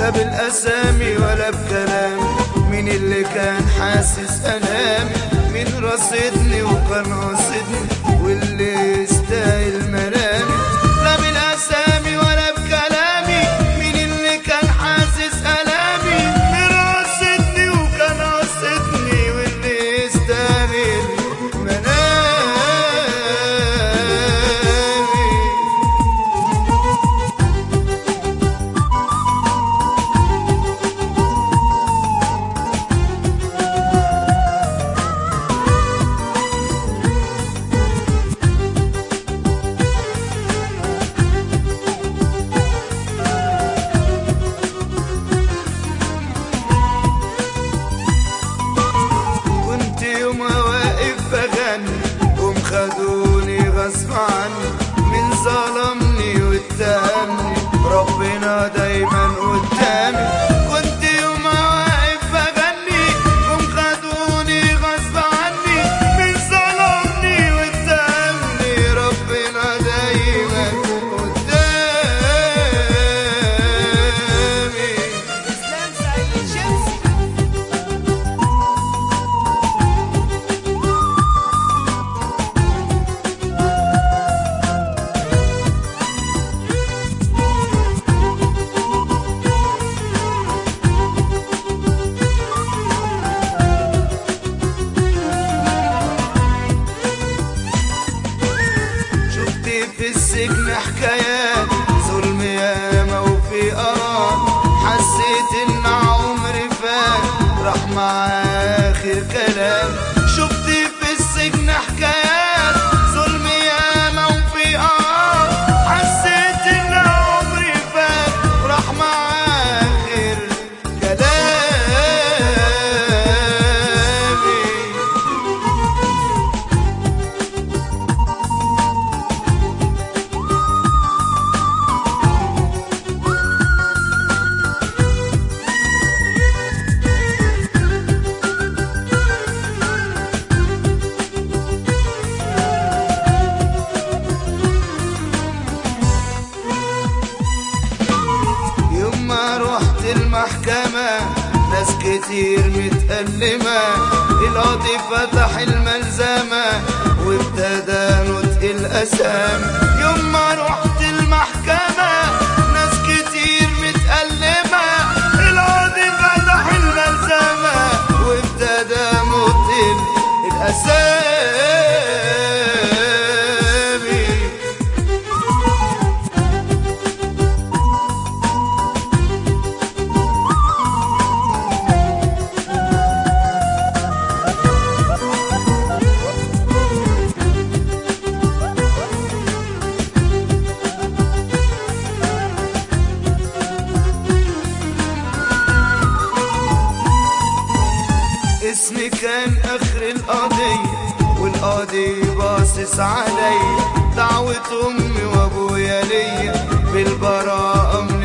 لا بالأسامي ولا بكلامي، مين اللي كان حاسس ألامي، مين رصدني وكان قاصدني واللي يستاهل مرامي. لا بالأسامي ولا بكلامي، مين اللي كان حاسس ألامي، مين رصدني وكان قاصدني واللي يستاهل مرامي. خدوني غصب عني، مين ظلمني واتهمني، ربنا دايما قدامي. كنت يوم واقف بغني قوم خدوني غصب عني، مين ظلمني واتهمني، ربنا دايما قدامي. اسلام سعيد شمسي. في السجن حكايات ظلم ياما وفي قرار، حسيت ان عمري فات راح مع اخر كلام. شفت في السجن حكايات ظلم ياما وفي قرار، حسيت ان عمري فات راح مع اخر كلامي. المحكمة ناس كتير متألمة، القاضي فتح الملزمة وابتدى نطق الأسامي. يوم ما رحت المحكمة ناس كتير متألمة، القاضي فتح الملزمة وابتدى نطق الأسامي. اسمي كان اخر القضية والقاضي باصص عليا، دعوة امي وابويا ليا بالبراءة